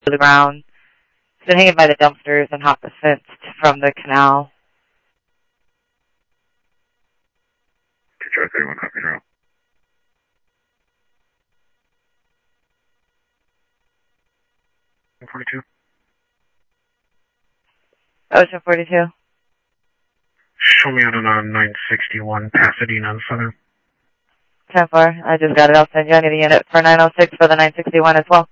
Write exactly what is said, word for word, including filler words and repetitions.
to the ground. It's been hanging by the dumpsters and hop the fence from the canal. Detroit thirty-one, copy now. forty-two. Ocean forty-two. Show me out on uh, nine sixty-one, Pasadena and Southern. ten four. I just got it. I'll send you. I need a unit for nine oh six for the nine sixty-one as well.